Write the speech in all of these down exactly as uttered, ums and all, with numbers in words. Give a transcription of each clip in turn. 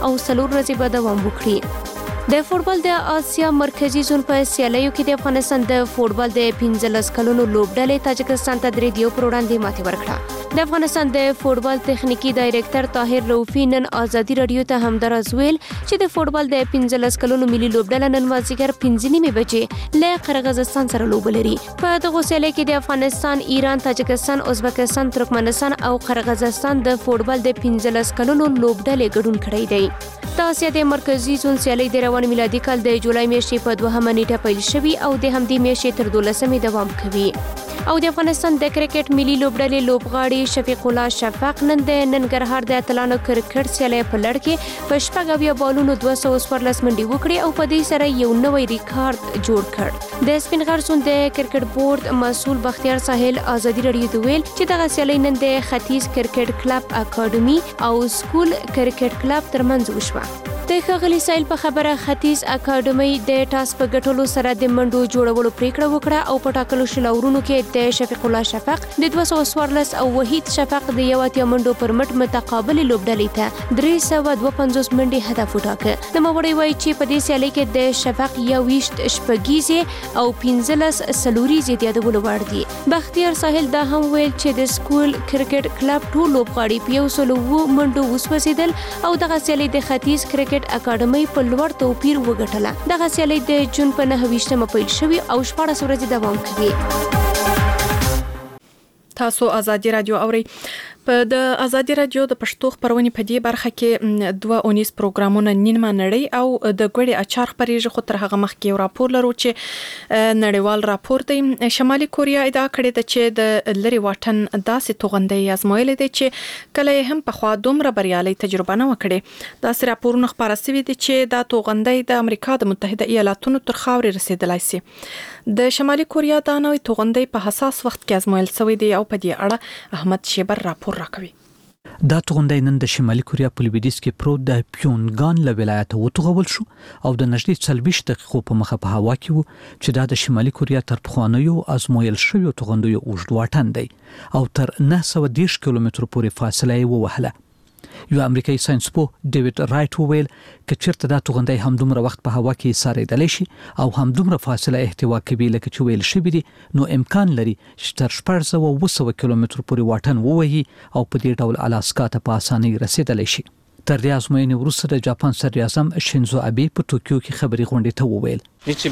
او څلور ورځې به دوام وکړي. د فوټبال د آسیا مرکزی زون په سیالیو کې د افغانستان د فوټبال د پنځلس کلونو لوبډلې تاجکستان ته درې دیو پر وړاندې ماتې ورکړه. د افغانستان د فوټبال تخنیکی ډایریکټر طاهر رؤفي نن ازادي رادیو ته همدارز ویل چې د فوټبال د پنځلس کلونو ملي لوبډله نن مازیګر پنځه نیمې بجې له قرغیزستان سره لوب لري. په دغه سیالۍ کې د افغانستان، ایران، تاجکستان، ازبکستان، ترکمنستان او قرغیزستان د فوټبال د پنځلس کلونو لوبډلې ګډون کړی دی. د آسیا د مرکزی زون سیالۍ د روان میلادي کال د جولای میاشتې په دوهمه نیټه پیل شوي او د همدې میاشتې تر دولسمې دوام کوي. او د افغانستان د کرکټ ملي لوبډلې لوبغاړي شفیق الله شفق نن د ننګرهار د اتلانو کرکټ سیالۍ په لړ کې په شپږ اویا بالونو دوه سوه څوارلس منډې وکړې او په دې سره یو نوی ریکارډ جوړ کړ. د سپین غر زون د کرکټ بورډ مسؤل بختیار ساحل ازادي رادیو ته ویل چې دغه سیالۍ نن د ختیځ کرکټ کلب اکاډمي او سکول کرکټ کلب ترمنځ وشوه. د ښاغلي سایل په خبره ختیځ اکاډمي د ټاس په ګټلو سره د منډو جوړولو پریکړه وکړه او په ټاکلو شل اورونو کې د شفیق الله شفق د دوه سوه څوارلس او وحید شفق د یو اتیا منډو پر مټ متقابل لوبډلې ته درې سوه دوه پنځوس منډې هدف وټاکه. نوموړی وایي چې په دې سیالۍ کې د شفق یوویشت شپږیزې او پنځلس څلوریزې د یادولو وړ دي. بختیار ساحل دا هم ویل چې د سکول کرکټ کلب ټول لوبغاړي په یو سلو اووه منډو وسوځېدل او دغه سیالۍ د ختیځ کرکټ اکاډمي په لوړ توپیر وګټله. دغه سیالۍ د جون په نهه ویشتمه پیل شوې او شپاړس ورځې دوام کوي. تاسو ازادي رادیو اورئ. په د ازادي رادیو د پښتو خبرونې په دې برخه کې دوه اونیز پروګرامونه نیمه نړۍ او د ګوړې اچار خبرېږي. خو تر هغه مخکې یو راپور لرو چې نړیوال راپور دی. شمالي کوریا ادعا کړې ده چې د لری واټن داسې توغندۍ ازمویلې ده چې کله هم په خوا دومره بریالي تجربه نه وکړي. داسې راپورونه خبره شوي دي چې دا توغندۍ د امریکا د متحده ایالاتونو تر خاورې رسیدلای شي. د شمالي کوریا دا نوې توغندۍ په حساس وخت کې ازمویل شوې دي او په دې اړه احمد شیبر راپور راکوي. دا توغندۍ نن د شمالي کوریا په لویدیځ کې پروت د پیونګان له ولایت وتوغول شو او د نږدې څلوېښت دقیقو په مخه په هوا کې وو چې دا د شمالي کوریا تر پخوانیو ازمویل شویو توغندیو اوږد واټن دی او تر نه سوه دېرش کیلومترو پورې فاصله یې ووهله. یو امریکایي ساينسپوه ډیوډ رایټ وویل چې چیرته دا توغندۍ همدومره وخت په هوا کې سارېدلی شي او همدومره فاصله احتوا کوي لکه چې ویل شوي دي، نو امکان لري چې تر شپږ سوه اووه سوه کیلومترو پورې واټن ووهي او په دې ډول الاسکا ته په اسانۍ رسېدلی شي. تر دې ازموینې وروسته د جاپان صدر اعظم شینزو ابي په ټوکیو کې خبري غونډې ته وویل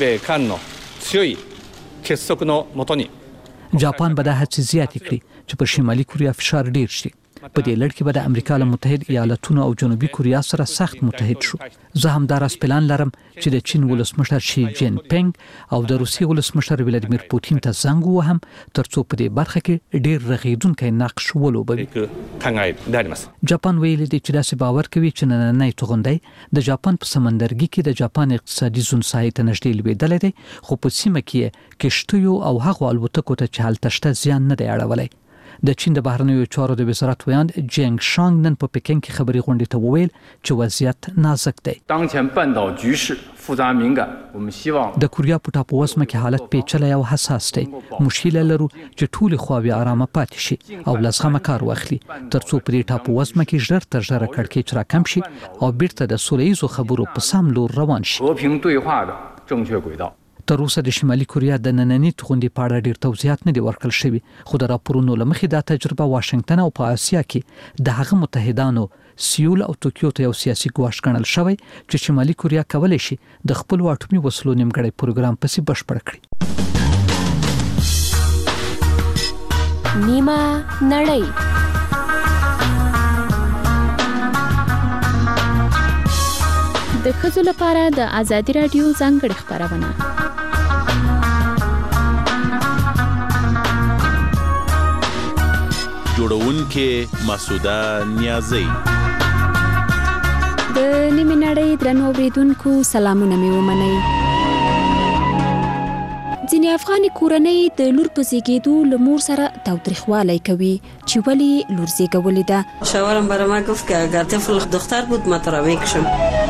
جاپان به دا هڅې زیاتې کړي چې پر شمالي کوریا فشار ډیر شي. په دې لړ کې به د امریکا له متحد ایالاتونو او جنوبي کوریا سره سخت متحد شو. زه هم دا راز پلان لرم چې د چین ولسمشر شي جین پینګ او د روسیې ولسمشر ولادیمیر پوتین ته زنګ ووهم ترڅو په دې برخه کې ډیر رغیدونکی نقش ولوبوي. جاپان ویلي دی چې داسې باور کوي چې نننۍ توغندۍ د جاپان په سمندرګي کې د جاپان اقتصادي زون ساحې ته نږدې لوېدلی دی، خو په سیمه کې کشتیو او هغو الوتکو ته چې هلته شته زیان نه دی اړولی. د چین د بهرنیو چارو د وزارت ویاند جنګ شانګ نن په پکین کې خبري غونډې ته وویل چې وضعیت نازک دی. د کوریا په ټاپووزمه کې حالت پیچلی او حساس دی. موږ هیله لرو چې ټولې خواوې آرامه پاتې شي او له زغمه کار واخلي ترڅو په دې ټاپووزمه کې ژر تر ژره کړکېچ راکم شي او بیرته د سوله ییزو خبرو په سم لور روان شي. تر اوسه د شمالي کوریا د نننۍ توغندۍ په اړه ډیر توضیحات نه دي ورکړل شوي، خو د راپورونو له مخې دا تجربه واشنګټن او په اسیا کې د هغه متحدانو سیول او ټوکیو ته یو سیاسي ګواښ ګڼل شوی چې شمالي کوریا کولی شي د خپل اټومي وسلو نیمګړی پروګرام پسې بشپړ کړي. نیمه نړۍ د ښځو لپاره د ازادي رادیو ځانګړې خپرونه. جوړونکې مسعوده نیازی. د نیمه نړۍ درنو اوریدونکو سلامونه مې ومنئ. ځینې افغاني کورنۍ د لور په زیږېدو له مور سره تاوتریخوالی کوي چې ولې لور زیږولې ده. شاورم برای ما گفت که اگر طفل دختر بود ما تراوی کشم.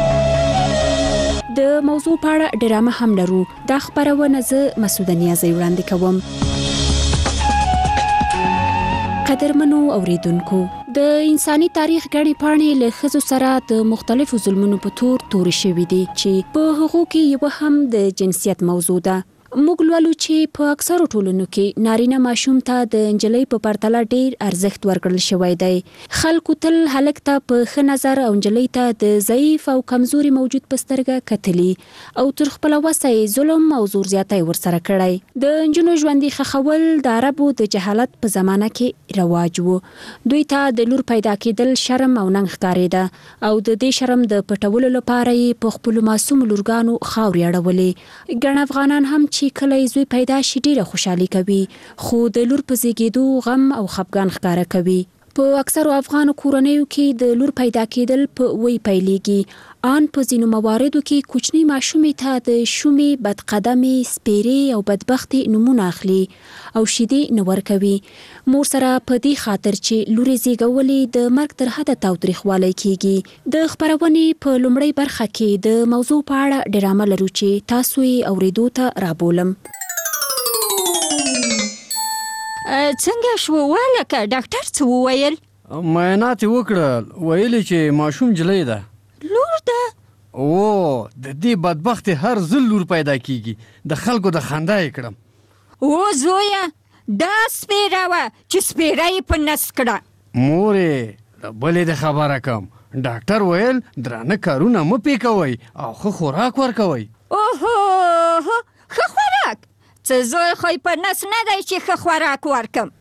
د موضوع په اړه ډرامه هم لرو. دا خبرونه زه مسعوده نیازی وړاندې کوم. قدرمنو اوریدونکو، د د انساني تاریخ غړي پاڼې له ښځو سره د مختلفو ظلمونو په تور تورې شوي دي چې په هغو کې یو هم د جنسیت موضوع ده. موږ لولو چې په اکثرو ټولنو کې نارینه ماشوم ته د انجلۍ په پرتله ډیر ارزښت ورکړل شوی دی. خلکو تل هلک ته په ښه نظر او انجلۍ ته د ضعیف او کمزوري موجود په سترګه کتلي او تر خپله وسه یې ظلم او زور زیاتی ورسره کړی. د نجونو ژوندي ښخول د عربو د جهالت په زمانه کې رواج و. دوی ته د لور پیدا کېدل شرم او ننګ ښکارېده او د دې شرم د پټولو لپاره یې په خپلو معصوم لورګانو خاورې اړولې. ګڼ افغانان هم چې کله زوی پیدا شي ډیره خوشحالي کوي، خو د لور په زیږېدو غم او خفګان ښکاره کوي. په اکثرو افغانو کورنیو کې د لور پیدا کېدل په وی پیلېږي. آن په ځینو مواردو کې کوچنۍ ماشومې ته د شومې، بدقدمې، سپیرې او بدبختې نومونه اخلي او شیدې نه ورکوي. مور سره په دې خاطر چې لور یې زیږولې د مرګ تر حده تاوتریخوالی کېږي. د خپرونې په لومړۍ برخه کې د موضوع په اړه ډرامه لرو چې تاسو یې اورېدو ته رابولم. څنګه شو ولکه ډاکټر څه وویل؟ معاینات یې وکړل، ویلي چې ماشوم جلۍ ده. لور ده؟ او د دې بدبختې هر ځل لور پیدا کیږي، د خلکو د خندا یې کړم. او زویه دا سپیره وه چې سپیره یې په نس کړه. مورې د بلې د خبره کم، ډاکټر ویل درانه کارونه مه پې کوئ او ښه خوراک ورکوئ. اوهو ښه خوراک؟ څه زوی خو یې په نس نه دی چې ښه خوراک ورکم.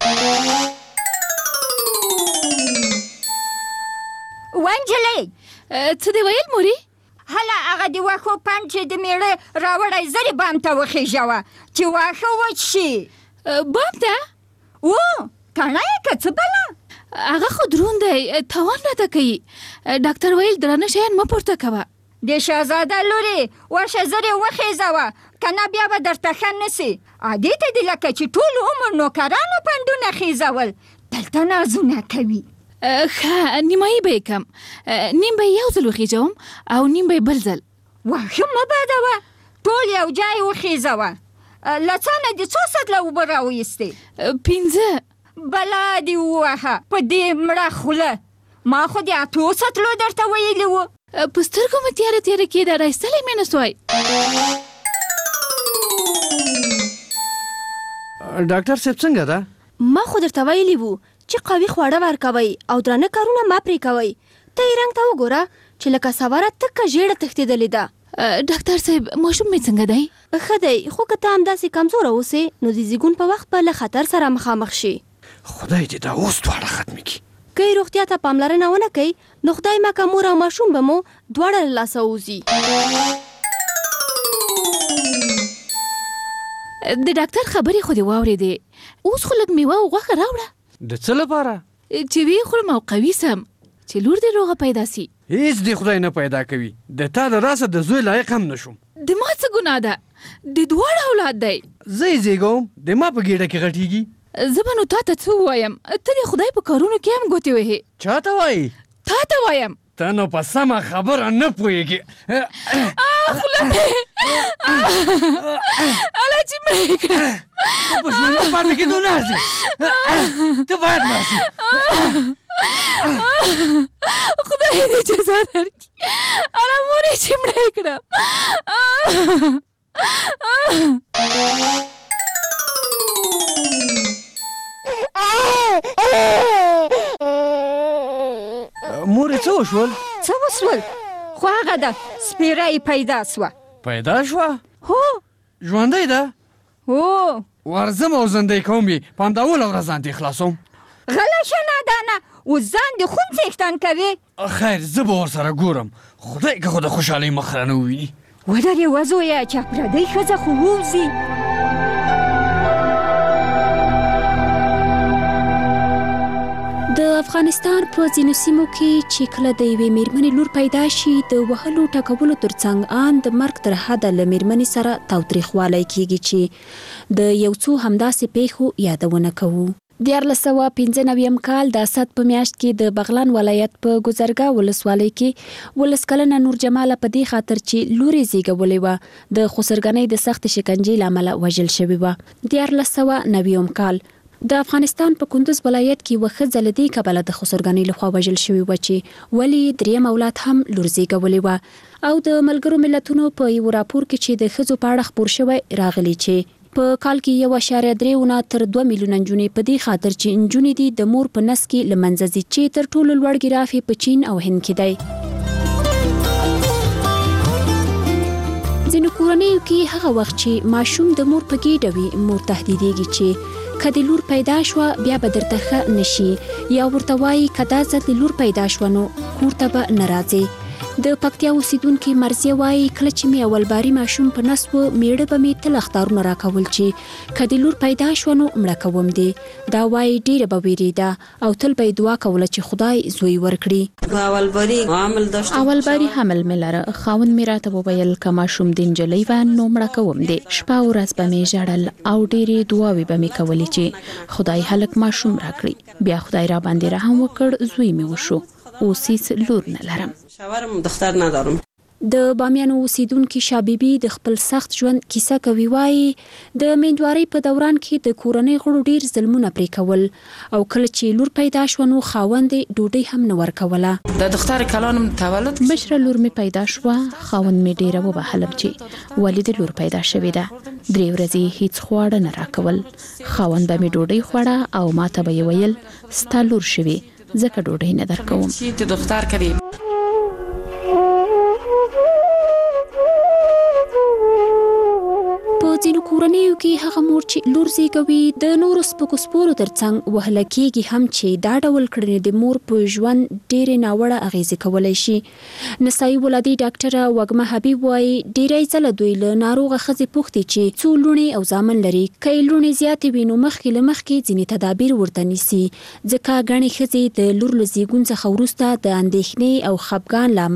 ونجلۍ څه دی ویل موري؟ هله هغه د واښو پنډ چې د میړه راوړی زر یې بام ته وخېژوه چې واښه وچ شي. بام ته؟ او کڼه یې که څه بله؟ هغه خو دروند دی، تاوان راته کوي. ډاکټر ویل درانه شیان مه پورته کوه. د شهزاده لورې ورشه زر یې وخېژوه که نه بیا به درته ښه نه سي. عادي ته دې لکه چې ټول عمر نوکرانو پنډونه خېژول، دلته نازونه کوي. ښه نیمایي به یې کم، نیم به یې یو ځل وخېژوم او نیم به یې بل ځل. واښه مه بادوه، ټول یو ځای وخېژوه. له څا نه دې څو سطله اوبه راویستې؟ پنځه. بلا دې ووهه په دې مړه خوله، ما خو د اتو سطلو درته ویلي وو. په سترګو مې تیاره تیاره کېده، رایستلی مې نه سوی. ډاکټر صاحب څنګه ده؟ ما خو درته ویلي وو چې قوي خواړه ورکوئ او درانه کارونه مه پرې کوئ. ته یې رنګ ته وګوره چې لکه سواره تکه ژېړه تښتېدلې ده. ډاکټر صاحب ماشوم مې څنګه دی؟ ښه دی، خو که ته همداسې کمزوره اوسې نو د زیږون په وخت به له خطر سره مخامخ شي. خدای دې دا اوس دواړه ختمې کړي. که یې روغتیا ته پاملرنه ونه کوي نو خدای مکه مور او ماشوم به مو دواړه له لاسه ووځي. د ډاکټر خبرې خو دې واورېدې، اوس خو لږ میوه او غوښه راوړه. د څه لپاره؟ چې ویې خورم او قوي سم، چې لور دې روغه پیدا سي. هیڅ دې خدای نه پیدا کوي، د تا د راسه د زوی لایق هم نشم. د ما څه ګناه ده؟ د دواړه اولاد دی. زه یې زیږوم، د ما په ګېډه کې غټېږي. زه به نو تا ته څه ووایم؟ ته د خدای په کارونو کې هم ګوتې وهې. چا ته وایي؟ تا ته وایم. ته نو په سمه خبره نه پوهېږې. خوله مې الله چې مړه یې کړه. ته په ژوندو پاتې کېدو نه ځې، ته باید مړه سې. خدای دې جزا درکړي، الله مور یې چې مړه یې کړه. مورې څه وشول؟ څه وشول؟ خو هغه ده سپیره یې پیدا سوه. پیدا شوه؟ هو. ژوندۍ ده؟ هو. ورځم او زندۍ کوم یې، په همدا اوله ورځ ځان دې خلاصوم. غله شه نادانه، اوس ځان دې خون څښتن کوې. خیر زه به ورسره ګورم، خدای که خو د خوشحالۍ مخ رانه وویني. ودرې وزویه چې پردۍ ښځه خو ووځي. د افغانستان په ځینو سیمو کې چې کله د یوې میرمنې لور پیدا شي د وهلو ټکولو ترڅنګ ان د مرګ تر حده له میرمنې سره تاوتریخوالی کېږي چې د یو څو همداسې پیښو یادونه کوو. دیارلس سوه پنځه نویم کال د اسد په میاشت کې د بغلان ولایت په ګذرګاه ولسوالۍ کې ولس کلنه نور جماله په دې خاطر چې لور یې زیږولې وه د خسرګنۍ د سخت شکنجې له امله وژل شوې وه. دیارلس سوه نویم کال د افغانستان په کندوز ولایت کې وخت زلدي کبله د خسرګانی لخوا وژل شوی و چې ولی دریم اولاد هم لورزیګولې و او د ملګرو ملتونو په یو راپور کې چې د خزو په اړه خبر شوی راغلی چې په کال کې یو اشاریه درې تر دوه میلیونه نجونې په دې خاطر چې نجونې دي د مور په نس کې لمنځه ځي چې تر ټولو لوړ ګرافي په چین او هند کې دی. ځینو کورنیو کې هغه وخت چې ماشوم د مور په ګېډه وي مور تهدیدېږي چې که د لور پیدا شوه بیا به درته ښه نشي یا ورته وایي که دا ځل د لور پیدا شوه نو کور ته به نه راځې. د پکتیا اوسیدونکې مرضیه وایي کله چې مې اول باري ماشوم په نس و میړه به مې تل اخطارونه راکول چې که د لور پیدا شوه نو مړه کوم دی. دا وایي ډېره به ویرېده او تل به یې دعا کوله چې خدای زوی ورکړي. اول باري حمل داشت اول باري حمل مې لره خاوند مې راته وویل که ماشوم د نجلۍ و نو مړه کوم دی. شپه او ورځ به مې ژړل او ډېرې دعاوې به مې کولې چې خدای هلک ماشوم راکړي. بیا خدای را باندې رحم وکړ زوی مې وشو. اوس هیڅ لور نه لرم. شاورم دختر ندارم. د بامیان اوسیدونکو شابيبي د خپل سخت ژوند کیسه کوي. وایي د میندوارۍ په دوران کې د کورنۍ غړو ډیر ظلمونه پرې کول او کله چې لور پیدا شو نو خاوند ډوډۍ هم نه ورکوله. د دختر کلانم تولد بشره لور می پیدا شو خاوند می ډیره وبهلم چې والد لور پیدا شوې ده. درې ورځې هیڅ خواړه نه راکول. خاوند به می ډوډۍ خوړه او ماته به ویل ستا لور شوې ځکه ډوډۍ نه درکوم. چې د دختر کړي په ځینو کورنیو کې هغه مور چې لور زیږوي د نورو سپکو سپورو ترڅنګ وهله کېږي هم چې دا ډول کړنې د مور په ژوند ډېرې ناوړه اغېزې کولی شي. نسایي ولادي ډاکټره وږمه حبیب وایي ډېری ځله دوی له ناروغه ښځې پوښتي چې څو لوڼې او زامن لري. که یې لوڼې زیاتې وي نو مخکې له مخکې ځینې تدابیر ورته نیسي ځکه ګڼې ښځې د لور له زیږون څخه وروسته د اندېښنې او خپګان له